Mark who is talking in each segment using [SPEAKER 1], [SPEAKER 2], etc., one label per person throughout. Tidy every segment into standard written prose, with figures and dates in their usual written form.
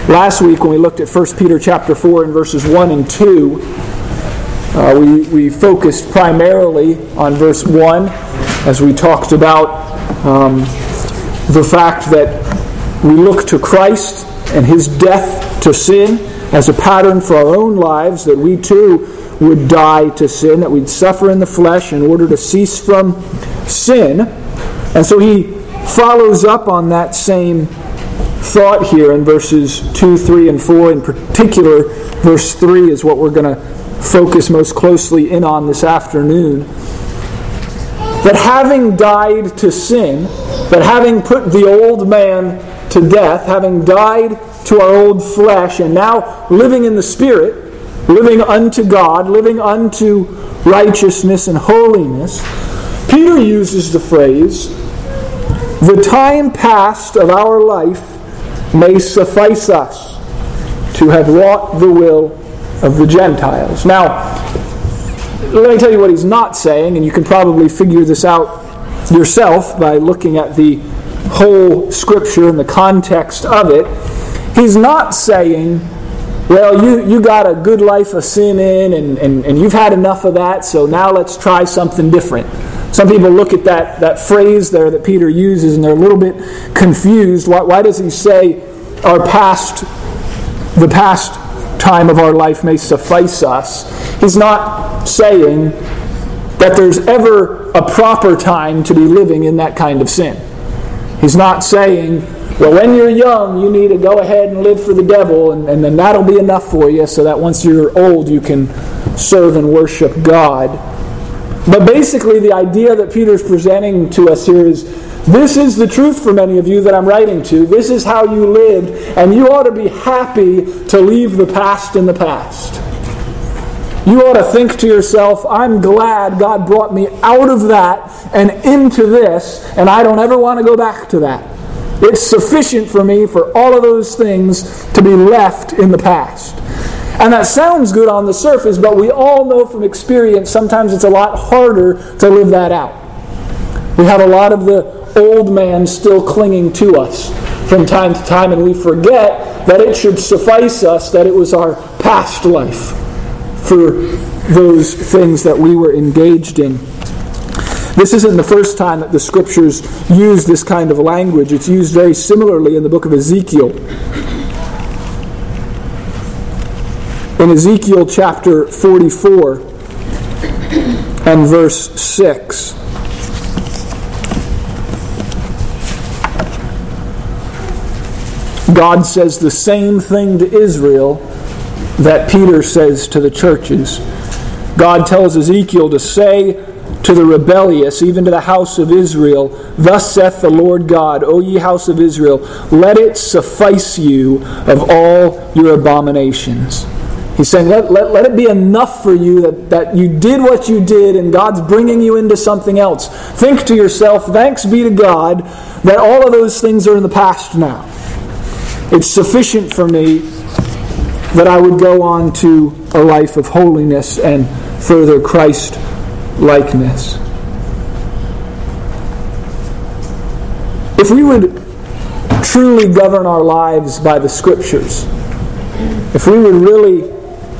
[SPEAKER 1] Last week when we looked at 1 Peter chapter 4 and verses 1 and 2, we focused primarily on verse 1 as we talked about the fact that we look to Christ and His death to sin as a pattern for our own lives, that we too would die to sin, that we'd suffer in the flesh in order to cease from sin. And so he follows up on that same thought here in verses 2, 3, and 4. In particular, verse 3 is what we're going to focus most closely in on this afternoon. That having died to sin, that having put the old man to death, having died to our old flesh, and now living in the Spirit, living unto God, living unto righteousness and holiness, Peter uses the phrase, "The time past of our life may suffice us to have wrought the will of the Gentiles." Now, let me tell you what he's not saying, and you can probably figure this out yourself by looking at the whole Scripture and the context of it. He's not saying, well, you got a good life of sin in, and you've had enough of that, so now let's try something different. Some people look at that phrase there that Peter uses, and they're a little bit confused. Why does he say the past time of our life may suffice us? He's not saying that there's ever a proper time to be living in that kind of sin. He's not saying, well, when you're young, you need to go ahead and live for the devil, and then that'll be enough for you so that once you're old, you can serve and worship God. But basically, the idea that Peter's presenting to us here is, this is the truth for many of you that I'm writing to. This is how you lived, and you ought to be happy to leave the past in the past. You ought to think to yourself, I'm glad God brought me out of that and into this, and I don't ever want to go back to that. It's sufficient for me for all of those things to be left in the past. And that sounds good on the surface, but we all know from experience sometimes it's a lot harder to live that out. We have a lot of the old man still clinging to us from time to time, and we forget that it should suffice us that it was our past life for those things that we were engaged in. This isn't the first time that the Scriptures use this kind of language. It's used very similarly in the book of Ezekiel. In Ezekiel chapter 44 and verse 6. God says the same thing to Israel that Peter says to the churches. God tells Ezekiel to say to the rebellious, even to the house of Israel, "Thus saith the Lord God, O ye house of Israel, let it suffice you of all your abominations." He's saying, let it be enough for you that you did what you did and God's bringing you into something else. Think to yourself, thanks be to God that all of those things are in the past now. It's sufficient for me that I would go on to a life of holiness and further Christ likeness. If we would truly govern our lives by the Scriptures, if we would really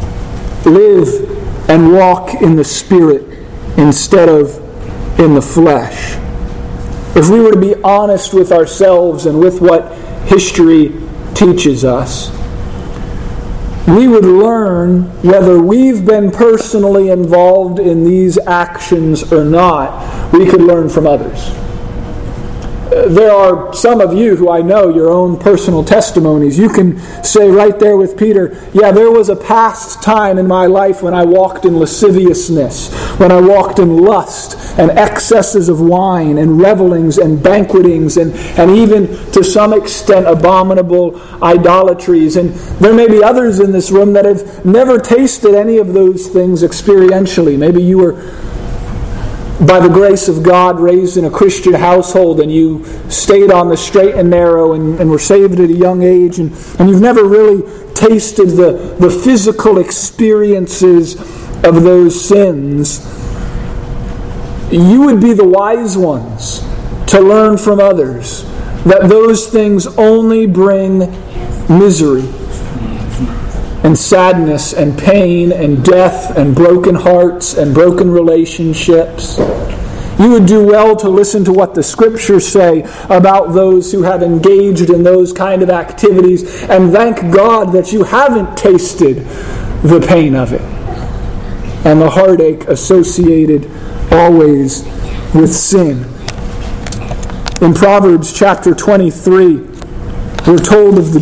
[SPEAKER 1] live and walk in the Spirit instead of in the flesh, if we were to be honest with ourselves and with what history teaches us, we would learn whether we've been personally involved in these actions or not. We could learn from others. There are some of you who I know your own personal testimonies. You can say right there with Peter, yeah, there was a past time in my life when I walked in lasciviousness, when I walked in lust and excesses of wine and revelings and banquetings and even to some extent abominable idolatries. And there may be others in this room that have never tasted any of those things experientially. Maybe you were, by the grace of God, raised in a Christian household and you stayed on the straight and narrow and were saved at a young age and you've never really tasted the physical experiences of those sins. You would be the wise ones to learn from others that those things only bring misery. and sadness and pain and death and broken hearts and broken relationships. You would do well to listen to what the Scriptures say about those who have engaged in those kind of activities, and thank God that you haven't tasted the pain of it and the heartache associated always with sin. In Proverbs chapter 23, we're told of the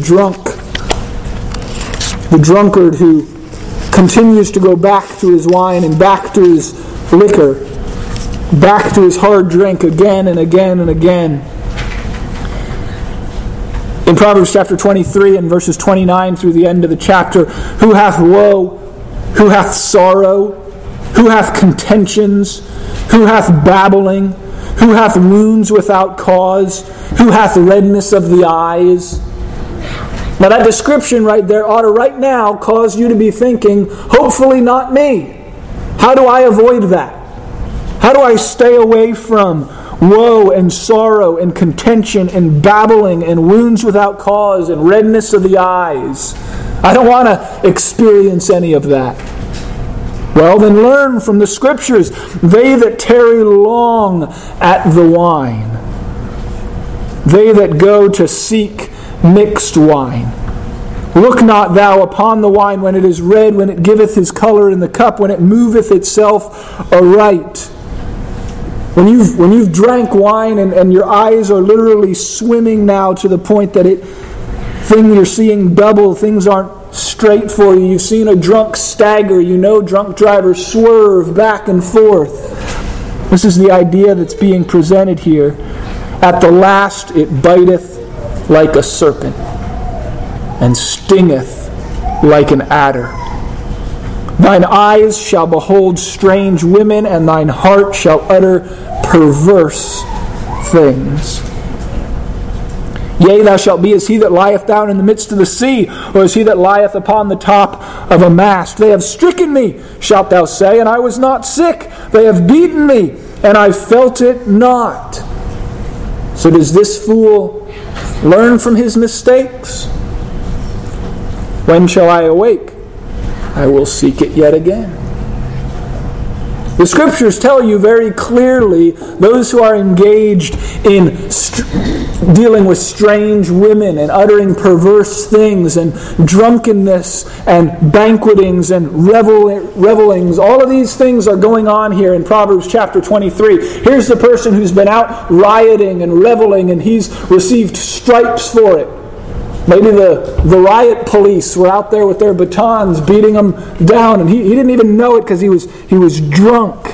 [SPEAKER 1] drunkard who continues to go back to his wine and back to his liquor, back to his hard drink again and again and again. In Proverbs chapter 23 and verses 29 through the end of the chapter, who hath woe, who hath sorrow, who hath contentions, who hath babbling, who hath wounds without cause, who hath redness of the eyes. Now that description right there ought to right now cause you to be thinking, hopefully not me. How do I avoid that? How do I stay away from woe and sorrow and contention and babbling and wounds without cause and redness of the eyes? I don't want to experience any of that. Well, then learn from the Scriptures. They that tarry long at the wine, they that go to seek mixed wine. Look not thou upon the wine when it is red, when it giveth his color in the cup, when it moveth itself aright. When you've drank wine and your eyes are literally swimming now to the point that you're seeing double, things aren't straight for you. You've seen a drunk stagger. You know drunk drivers swerve back and forth. This is the idea that's being presented here. At the last it biteth like a serpent, and stingeth like an adder. Thine eyes shall behold strange women, and thine heart shall utter perverse things. Yea, thou shalt be as he that lieth down in the midst of the sea, or as he that lieth upon the top of a mast. They have stricken me, shalt thou say, and I was not sick. They have beaten me, and I felt it not. So does this fool learn from his mistakes? When shall I awake? I will seek it yet again. The Scriptures tell you very clearly, those who are engaged in dealing with strange women and uttering perverse things and drunkenness and banquetings and revelings, all of these things are going on here in Proverbs chapter 23. Here's the person who's been out rioting and reveling, and he's received stripes for it. Maybe the riot police were out there with their batons beating him down, and he didn't even know it because he was drunk.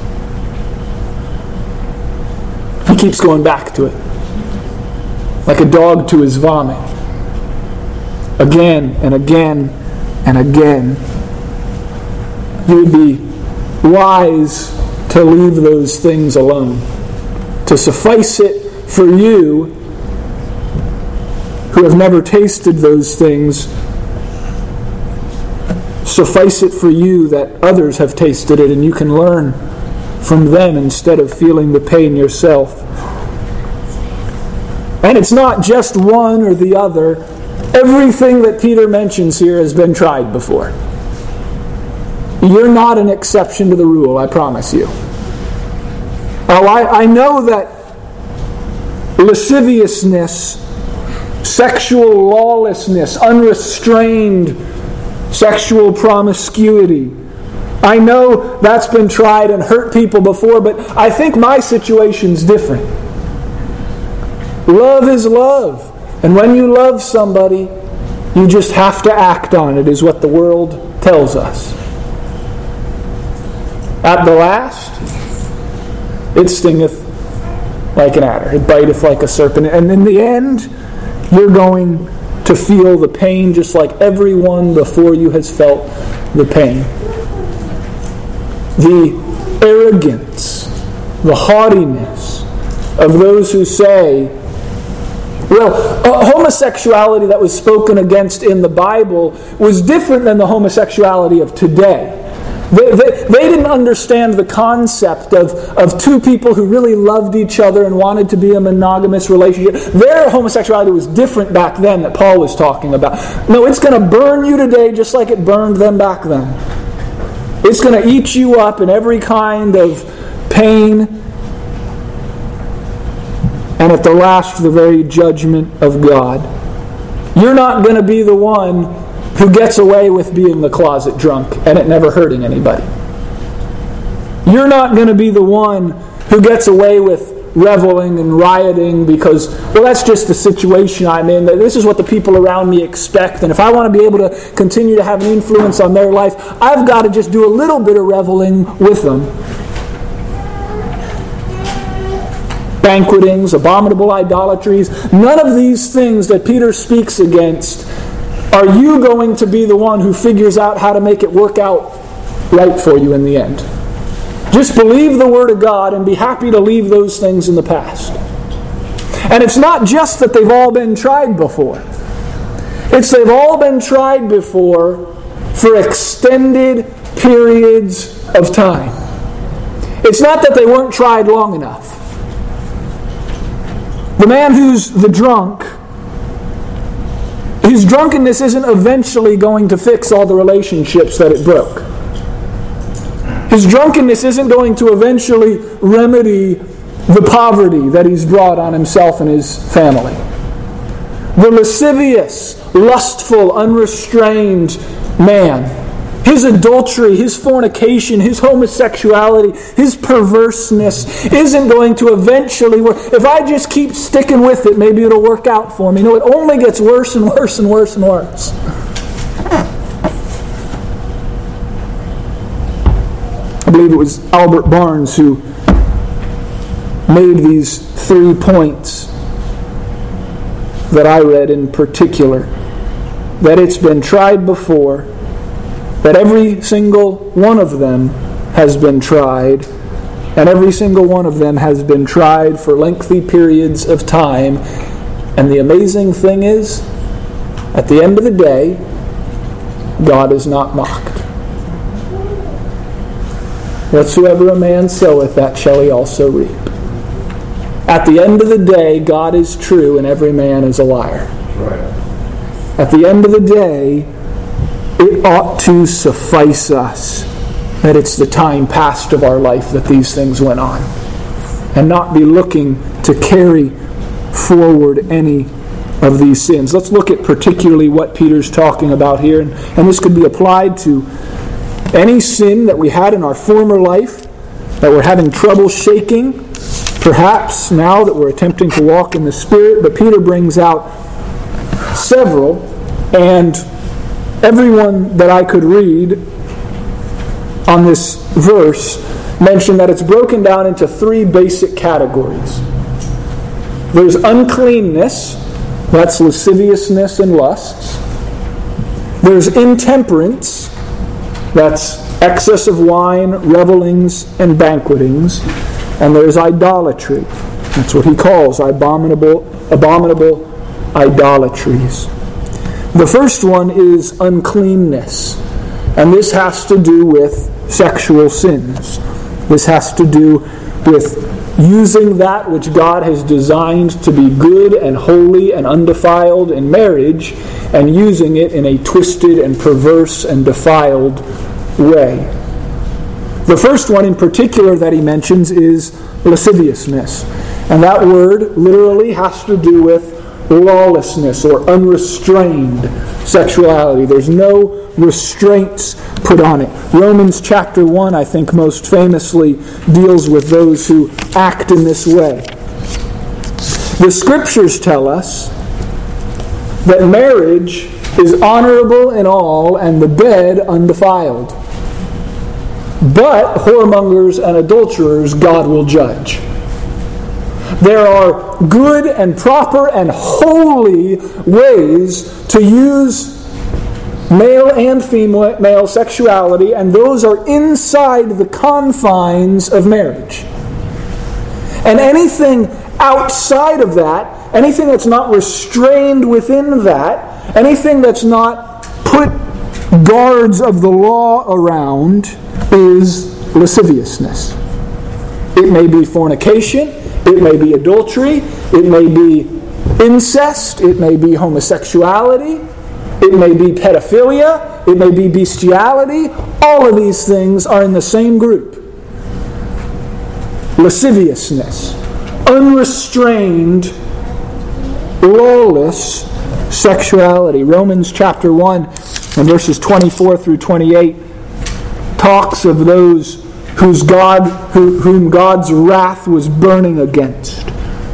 [SPEAKER 1] He keeps going back to it, like a dog to his vomit, again and again and again. You would be wise to leave those things alone. To suffice it for you who have never tasted those things, suffice it for you that others have tasted it and you can learn from them instead of feeling the pain yourself. And it's not just one or the other. Everything that Peter mentions here has been tried before. You're not an exception to the rule, I promise you. Oh, I know that lasciviousness, sexual lawlessness, unrestrained sexual promiscuity, I know that's been tried and hurt people before, but I think my situation's different. Love is love. And when you love somebody, you just have to act on it, is what the world tells us. At the last, it stingeth like an adder. It biteth like a serpent. And in the end, you're going to feel the pain just like everyone before you has felt the pain. The arrogance, the haughtiness of those who say, well, homosexuality that was spoken against in the Bible was different than the homosexuality of today. They didn't understand the concept of two people who really loved each other and wanted to be a monogamous relationship. Their homosexuality was different back then that Paul was talking about. No, it's going to burn you today just like it burned them back then. It's going to eat you up in every kind of pain. And at the last, the very judgment of God. You're not going to be the one who gets away with being the closet drunk and it never hurting anybody. You're not going to be the one who gets away with reveling and rioting because, well, that's just the situation I'm in. This is what the people around me expect, and if I want to be able to continue to have an influence on their life, I've got to just do a little bit of reveling with them. Banquetings, abominable idolatries, none of these things that Peter speaks against are you going to be the one who figures out how to make it work out right for you in the end. Just believe the Word of God and be happy to leave those things in the past. And it's not just that they've all been tried before. It's they've all been tried before for extended periods of time. It's not that they weren't tried long enough. The man who's the drunk, his drunkenness isn't eventually going to fix all the relationships that it broke. His drunkenness isn't going to eventually remedy the poverty that he's brought on himself and his family. The lascivious, lustful, unrestrained man, his adultery, his fornication, his homosexuality, his perverseness isn't going to eventually work. If I just keep sticking with it, maybe it'll work out for me. No, it only gets worse and worse and worse and worse. I believe it was Albert Barnes who made these 3 points that I read in particular. That it's been tried before, that every single one of them has been tried, and every single one of them has been tried for lengthy periods of time. And the amazing thing is, at the end of the day, God is not mocked. Whatsoever a man soweth, that shall he also reap. At the end of the day, God is true and every man is a liar. Right. At the end of the day, it ought to suffice us that it's the time past of our life that these things went on, and not be looking to carry forward any of these sins. Let's look at particularly what Peter's talking about here, and this could be applied to any sin that we had in our former life that we're having trouble shaking, perhaps now that we're attempting to walk in the Spirit. But Peter brings out several, and everyone that I could read on this verse mentioned that it's broken down into 3 basic categories. There's uncleanness, that's lasciviousness and lusts. There's intemperance, that's excess of wine, revelings, and banquetings. And there's idolatry. That's what he calls abominable idolatries. The first one is uncleanness. And this has to do with sexual sins. This has to do with using that which God has designed to be good and holy and undefiled in marriage, and using it in a twisted and perverse and defiled way. The first one in particular that he mentions is lasciviousness. And that word literally has to do with lawlessness or unrestrained sexuality. There's no restraints put on it. Romans chapter 1, I think, most famously deals with those who act in this way. The Scriptures tell us that marriage is honorable in all and the bed undefiled. But whoremongers and adulterers God will judge. There are good and proper and holy ways to use male and female sexuality, and those are inside the confines of marriage. And anything outside of that, anything that's not restrained within that, anything that's not put guards of the law around, is lasciviousness. It may be fornication, it may be adultery, it may be incest, it may be homosexuality, it may be pedophilia, it may be bestiality. All of these things are in the same group. Lasciviousness, unrestrained, lawless sexuality. Romans chapter 1 and verses 24 through 28 talks of those whom God's wrath was burning against.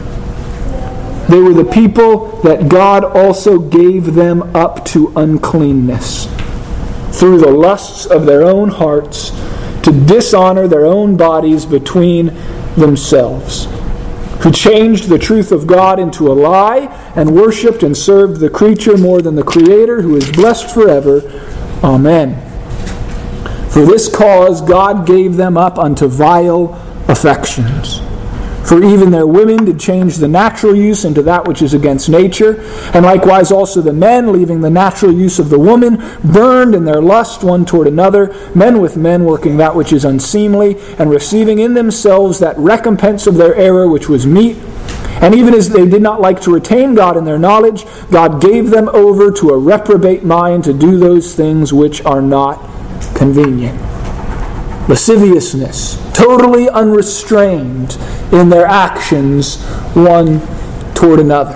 [SPEAKER 1] They were the people that God also gave them up to uncleanness through the lusts of their own hearts, to dishonor their own bodies between themselves, who changed the truth of God into a lie and worshipped and served the creature more than the Creator, who is blessed forever. Amen. For this cause God gave them up unto vile affections. For even their women did change the natural use into that which is against nature, and likewise also the men, leaving the natural use of the woman, burned in their lust one toward another, men with men working that which is unseemly, and receiving in themselves that recompense of their error which was meet. And even as they did not like to retain God in their knowledge, God gave them over to a reprobate mind to do those things which are not convenient. Lasciviousness, totally unrestrained in their actions one toward another.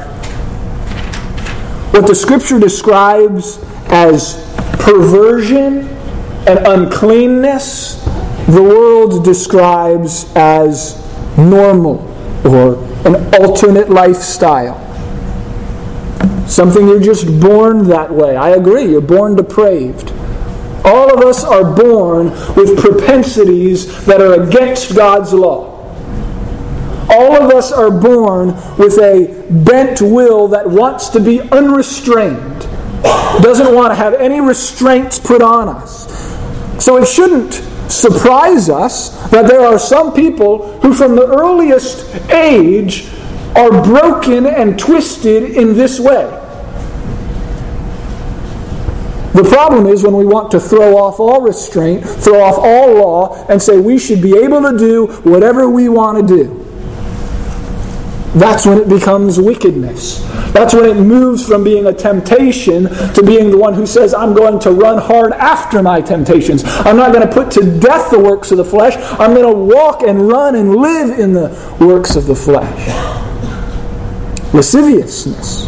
[SPEAKER 1] What the Scripture describes as perversion and uncleanness, the world describes as normal or an alternate lifestyle. Something you're just born that way. I agree, you're born depraved. All of us are born with propensities that are against God's law. All of us are born with a bent will that wants to be unrestrained, doesn't want to have any restraints put on us. So it shouldn't surprise us that there are some people who from the earliest age are broken and twisted in this way. The problem is when we want to throw off all restraint, throw off all law, and say we should be able to do whatever we want to do. That's when it becomes wickedness. That's when it moves from being a temptation to being the one who says, I'm going to run hard after my temptations. I'm not going to put to death the works of the flesh. I'm going to walk and run and live in the works of the flesh. Lasciviousness.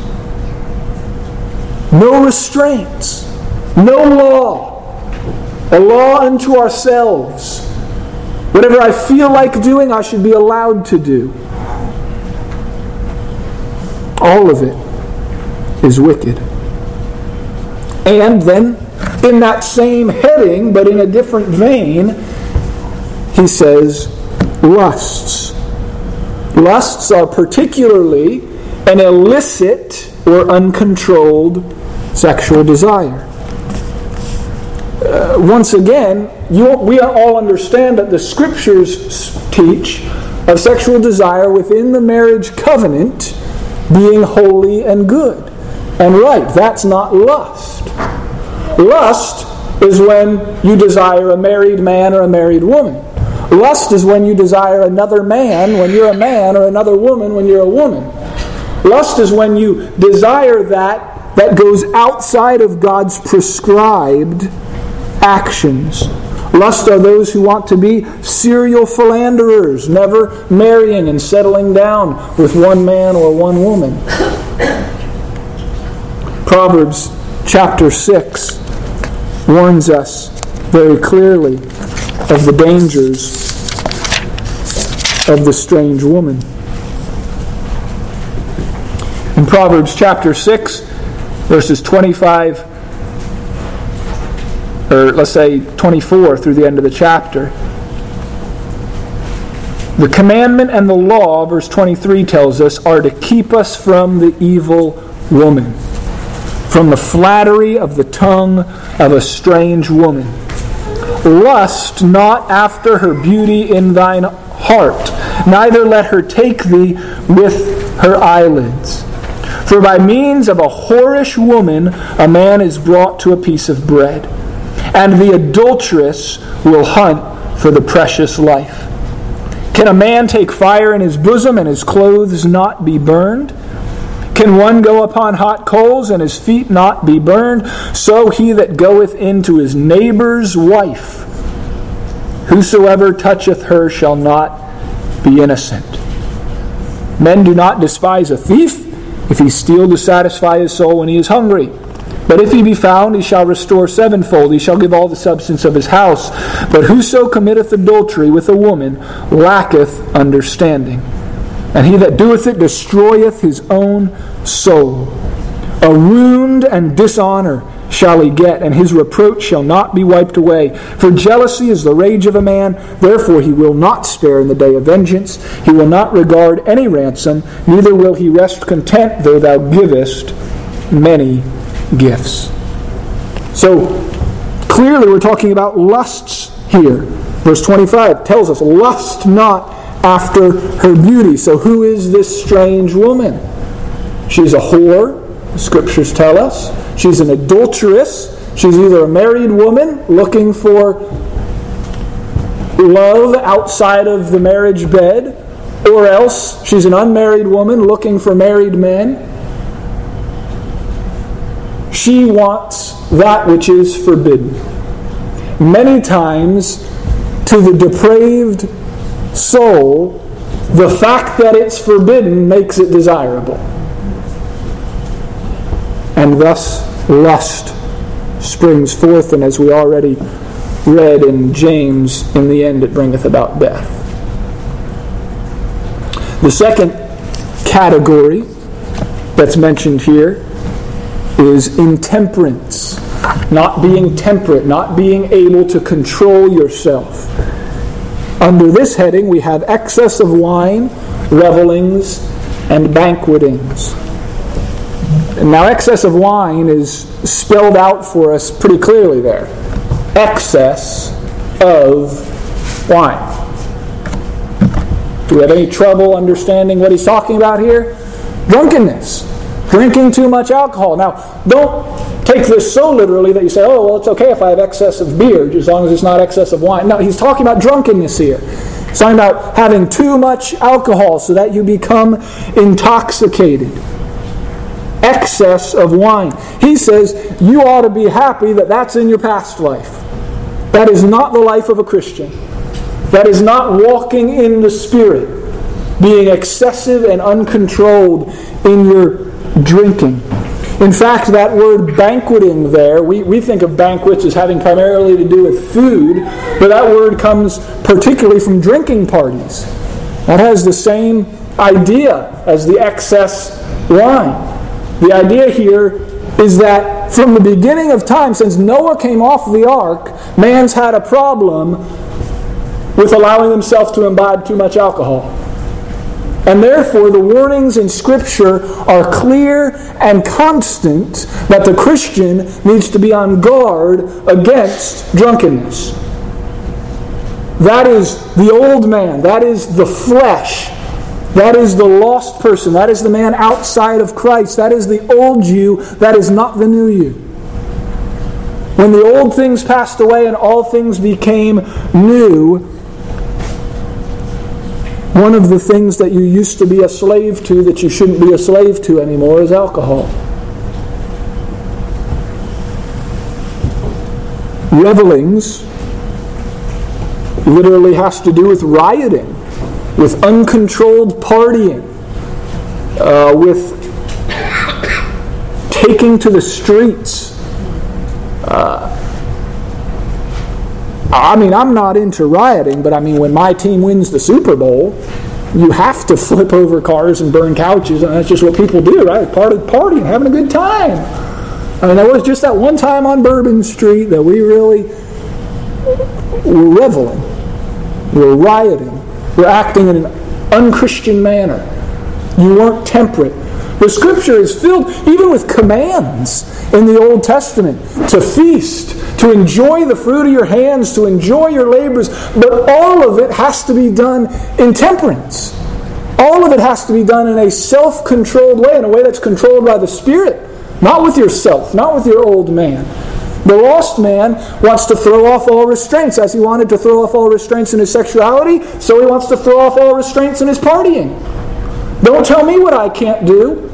[SPEAKER 1] No restraints. No law. A law unto ourselves. Whatever I feel like doing, I should be allowed to do. All of it is wicked. And then, in that same heading, but in a different vein, he says, lusts. Lusts are particularly an illicit or uncontrolled sexual desire. Once again, we all understand that the Scriptures teach of sexual desire within the marriage covenant being holy and good and right. That's not lust. Lust is when you desire a married man or a married woman. Lust is when you desire another man when you're a man, or another woman when you're a woman. Lust is when you desire that goes outside of God's prescribed actions. Lust are those who want to be serial philanderers, never marrying and settling down with one man or one woman. Proverbs chapter 6 warns us very clearly of the dangers of the strange woman. In Proverbs chapter 6, verses 25, or let's say 24 through the end of the chapter. The commandment and the law, verse 23 tells us, are to keep us from the evil woman, from the flattery of the tongue of a strange woman. Lust not after her beauty in thine heart, neither let her take thee with her eyelids. For by means of a whorish woman a man is brought to a piece of bread. and the adulteress will hunt for the precious life. Can a man take fire in his bosom and his clothes not be burned? Can one go upon hot coals and his feet not be burned? So he that goeth into his neighbor's wife, whosoever toucheth her shall not be innocent. Men do not despise a thief if he steal to satisfy his soul when he is hungry. But if he be found, he shall restore sevenfold. He shall give all the substance of his house. But whoso committeth adultery with a woman lacketh understanding. And he that doeth it destroyeth his own soul. A wound and dishonor shall he get, and his reproach shall not be wiped away. For jealousy is the rage of a man, therefore he will not spare in the day of vengeance. He will not regard any ransom, neither will he rest content, though thou givest many gifts. So, clearly we're talking about lusts here. Verse 25 tells us, lust not after her beauty. So who is this strange woman? She's a whore, the Scriptures tell us. She's an adulteress. She's either a married woman looking for love outside of the marriage bed, or else she's an unmarried woman looking for married men. She wants that which is forbidden. Many times, to the depraved soul, the fact that it's forbidden makes it desirable. And thus, lust springs forth, and as we already read in James, in the end it bringeth about death. The second category that's mentioned here is intemperance. Not being temperate, not being able to control yourself. Under this heading we have excess of wine, revelings, and banquetings. And now excess of wine is spelled out for us pretty clearly there. Excess of wine. Do we have any trouble understanding what he's talking about here? Drunkenness. Drinking too much alcohol. Now, don't take this so literally that you say, oh, well, it's okay if I have excess of beer, as long as it's not excess of wine. No, he's talking about drunkenness here. He's talking about having too much alcohol so that you become intoxicated. Excess of wine. He says you ought to be happy that that's in your past life. That is not the life of a Christian. That is not walking in the Spirit, being excessive and uncontrolled in your drinking. In fact, that word banqueting there, we think of banquets as having primarily to do with food, but that word comes particularly from drinking parties. That has the same idea as the excess wine. The idea here is that from the beginning of time, since Noah came off the ark, man's had a problem with allowing himself to imbibe too much alcohol. And therefore, the warnings in Scripture are clear and constant that the Christian needs to be on guard against drunkenness. That is the old man. That is the flesh. That is the lost person. That is the man outside of Christ. That is the old you. That is not the new you. When the old things passed away and all things became new, one of the things that you used to be a slave to that you shouldn't be a slave to anymore is alcohol. Revelings literally has to do with rioting, with uncontrolled partying, with taking to the streets. I'm not into rioting, but when my team wins the Super Bowl, you have to flip over cars and burn couches, and that's just what people do, right? Partying, having a good time. There was just that one time on Bourbon Street that we really were reveling, we're rioting, we're acting in an unchristian manner. You weren't temperate. The Scripture is filled even with commands in the Old Testament to feast, to enjoy the fruit of your hands, to enjoy your labors, but all of it has to be done in temperance. All of it has to be done in a self-controlled way, in a way that's controlled by the Spirit, not with yourself, not with your old man. The lost man wants to throw off all restraints. As he wanted to throw off all restraints in his sexuality, so he wants to throw off all restraints in his partying. Don't tell me what I can't do.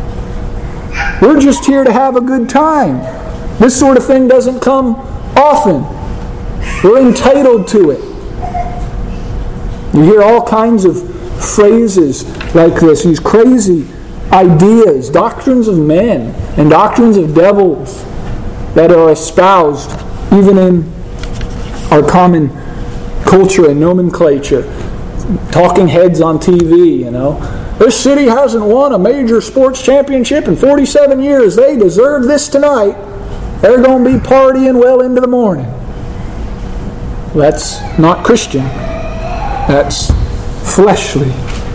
[SPEAKER 1] We're just here to have a good time. This sort of thing doesn't come often. We're entitled to it. You hear all kinds of phrases like this, these crazy ideas, doctrines of men and doctrines of devils that are espoused even in our common culture and nomenclature. Talking heads on TV, This city hasn't won a major sports championship in 47 years. They deserve this tonight. They're going to be partying well into the morning. That's not Christian. That's fleshly.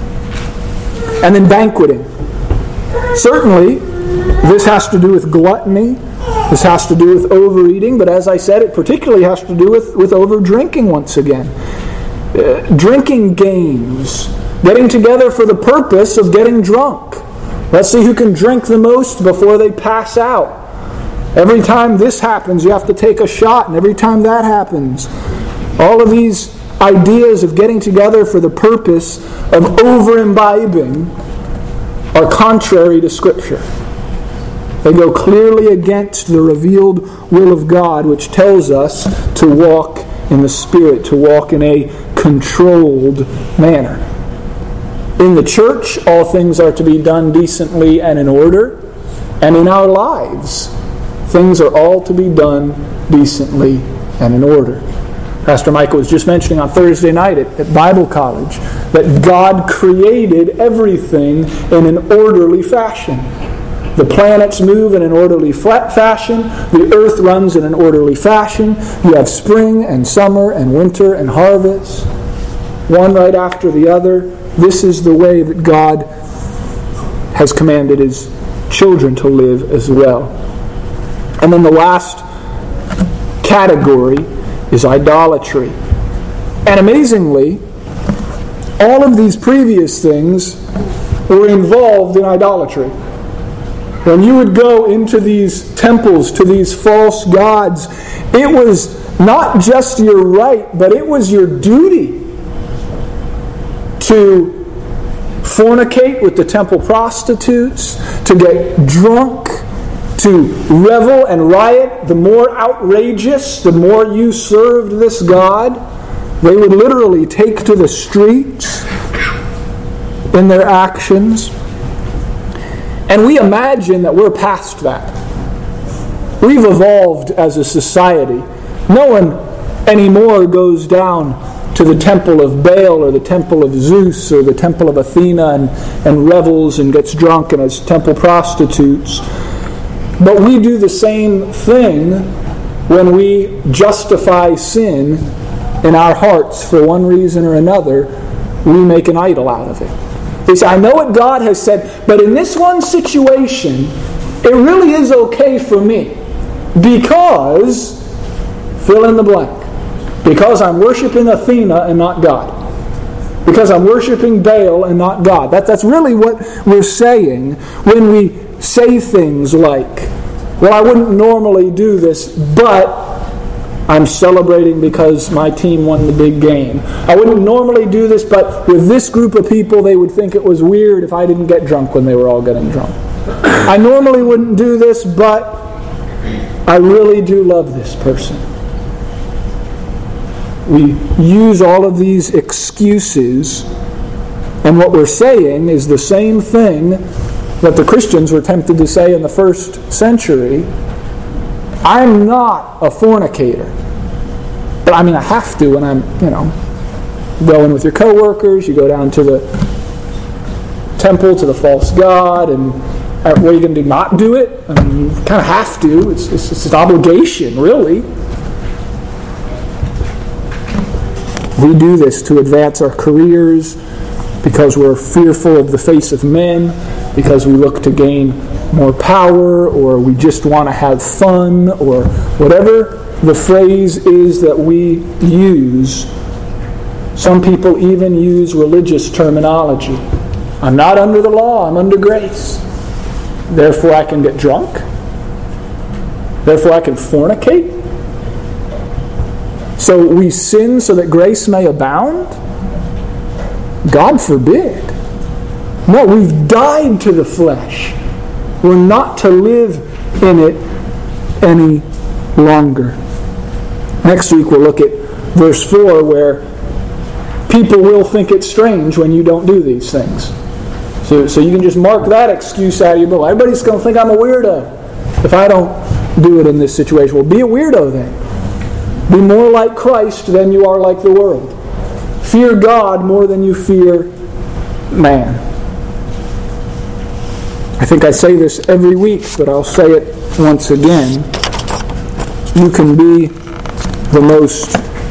[SPEAKER 1] And then banqueting. Certainly, this has to do with gluttony. This has to do with overeating. But as I said, it particularly has to do with over-drinking once again. Drinking games. Getting together for the purpose of getting drunk. Let's see who can drink the most before they pass out. Every time this happens, you have to take a shot. And every time that happens, all of these ideas of getting together for the purpose of over-imbibing are contrary to Scripture. They go clearly against the revealed will of God, which tells us to walk in the Spirit, to walk in a controlled manner. In the church, all things are to be done decently and in order. And in our lives, things are all to be done decently and in order. Pastor Michael was just mentioning on Thursday night at Bible College that God created everything in an orderly fashion. The planets move in an orderly fashion. The earth runs in an orderly fashion. You have spring and summer and winter and harvest, one right after the other. This is the way that God has commanded His children to live as well. And then the last category is idolatry. And amazingly, all of these previous things were involved in idolatry. When you would go into these temples to these false gods, it was not just your right, but it was your duty to fornicate with the temple prostitutes, to get drunk, to revel and riot. The more outrageous, the more you served this God. They would literally take to the streets in their actions. And we imagine that we're past that. We've evolved as a society. No one anymore goes down to the temple of Baal or the temple of Zeus or the temple of Athena and revels and gets drunk and has temple prostitutes. But we do the same thing when we justify sin in our hearts for one reason or another. We make an idol out of it. They say, I know what God has said, but in this one situation, it really is okay for me because, fill in the blank, because I'm worshiping Athena and not God. Because I'm worshiping Baal and not God. That's really what we're saying when we say things like, well, I wouldn't normally do this, but I'm celebrating because my team won the big game. I wouldn't normally do this, but with this group of people, they would think it was weird if I didn't get drunk when they were all getting drunk. I normally wouldn't do this, but I really do love this person. We use all of these excuses, and what we're saying is the same thing that the Christians were tempted to say in the first century. I'm not a fornicator. But I have to when I'm, go in with your coworkers, you go down to the temple, to the false god, and what are you going to do, not do it? You kind of have to. It's an obligation, really. We do this to advance our careers because we're fearful of the face of men, because we look to gain more power, or we just want to have fun, or whatever the phrase is that we use. Some people even use religious terminology. I'm not under the law, I'm under grace. Therefore I can get drunk. Therefore I can fornicate? So we sin so that grace may abound? God forbid. No, we've died to the flesh. We're not to live in it any longer. Next week we'll look at verse 4, where people will think it's strange when you don't do these things. So you can just mark that excuse out of your book. Everybody's going to think I'm a weirdo if I don't do it in this situation. Well, be a weirdo then. Be more like Christ than you are like the world. Fear God more than you fear man. I think I say this every week, but I'll say it once again. You can be the most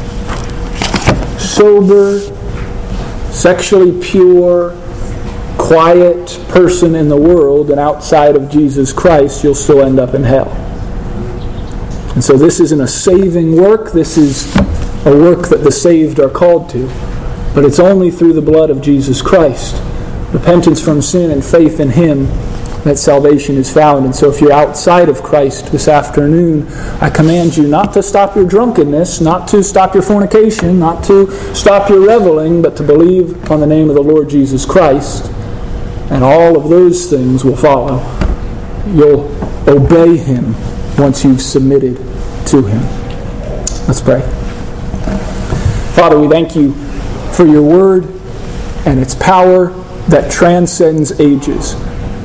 [SPEAKER 1] sober, sexually pure, quiet person in the world, and outside of Jesus Christ, you'll still end up in hell. And so this isn't a saving work. This is a work that the saved are called to. But it's only through the blood of Jesus Christ, repentance from sin and faith in Him, that salvation is found. And so if you're outside of Christ this afternoon, I command you not to stop your drunkenness, not to stop your fornication, not to stop your reveling, but to believe on the name of the Lord Jesus Christ. And all of those things will follow. You'll obey Him once you've submitted to Him. Let's pray. Father, we thank you for your word and its power that transcends ages.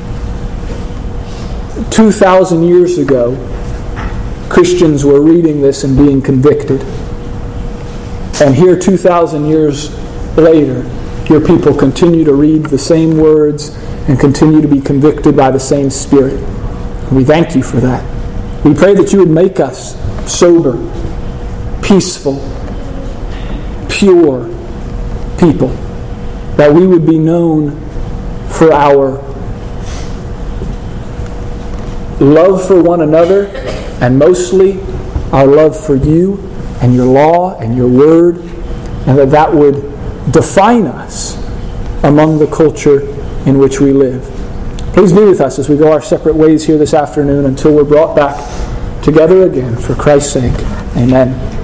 [SPEAKER 1] 2,000 years ago, Christians were reading this and being convicted. And here 2,000 years later, your people continue to read the same words and continue to be convicted by the same Spirit. And we thank you for that. We pray that you would make us sober, peaceful, pure people, that we would be known for our love for one another, and mostly our love for you and your law and your word, and that would define us among the culture in which we live. Please be with us as we go our separate ways here this afternoon until we're brought back together again. For Christ's sake, amen.